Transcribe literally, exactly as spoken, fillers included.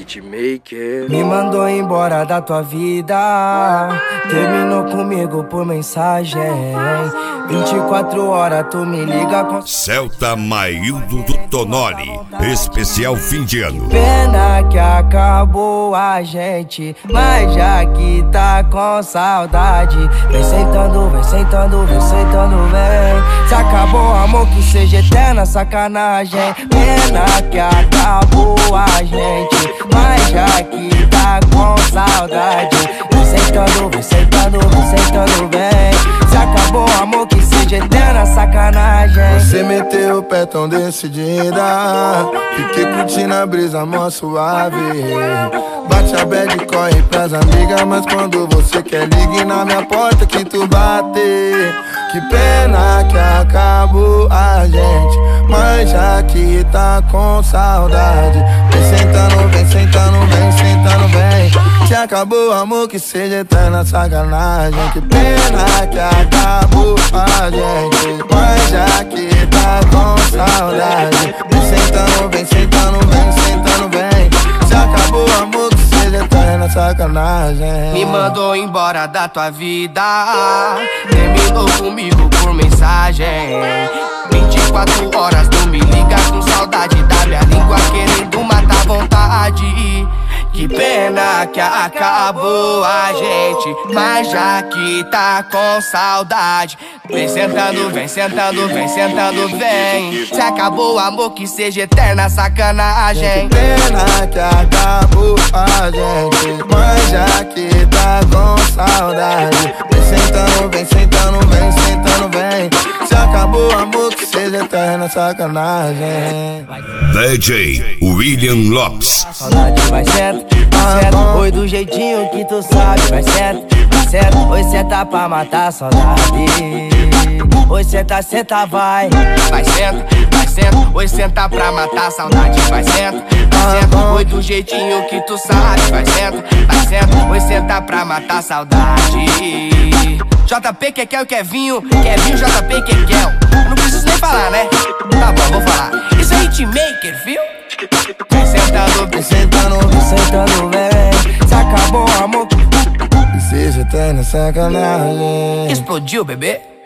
Hitmaker. Me mandou embora da tua vida, terminou comigo por mensagem. vinte e quatro horas tu me liga com Celta Maildo do Tonoli, especial fim de ano. Pena que acabou a gente, mas já que tá com saudade, vem sentando, vem sentando, vem sentando, vem. Se acabou amor, que seja eterna sacanagem. Pena que acabou a gente, mas já que tá com saudade, vem sentando, vem sentando, vem sentando, vem. Se acabou amor, que seja eterna sacanagem. Você meteu o pé tão decidida, fiquei curtindo a brisa mó suave. Bate a bad e corre pras amigas, mas quando você quer ligue na minha porta que tu bate. Que pena que acabou a gente, mas já que tá com saudade, vem sentando, vem sentando, vem sentando, vem. Se acabou amor, que seja eterna sacanagem. Que pena que acabou a gente, mas já que tá com saudade, vem sentando, vem sentando, vem sentando, vem. Se acabou amor, que seja eterna sacanagem. Me mandou embora da tua vida, terminou comigo por mensagem. Vinte e quatro horas tu me liga com saudade da minha língua, querendo matar vontade. Que pena que acabou a gente, mas já que tá com saudade, vem sentando, vem sentando, vem sentando, vem. Se acabou o amor, que seja eterna sacanagem. Que pena que acabou a gente, mas já que tá com saudade, vem sentando, vem sentando, vem sentando, vem. Se acabou o amor, que seja eterna sacanagem. D J William Lopes. Saudade vai senta, vai senta. Oi do jeitinho que tu sabe, vai senta, vai senta. Oi senta pra matar a saudade. Oi senta, senta, vai. Vai senta, vai senta. Oi senta pra matar a saudade. Vai senta, vai senta. Oi do jeitinho que tu sabe, vai senta, vai senta. Oi senta pra matar a saudade. J P, Kekel, Kevinho, Kevinho, J P, Kekel. Eu não preciso nem falar, né? Tá bom, vou falar. Isso é hitmaker, viu? Vem sentando, vem sentando, vem sentando, vem. Se acabou o amor, que seja eterna sacanagem. Explodiu, bebê.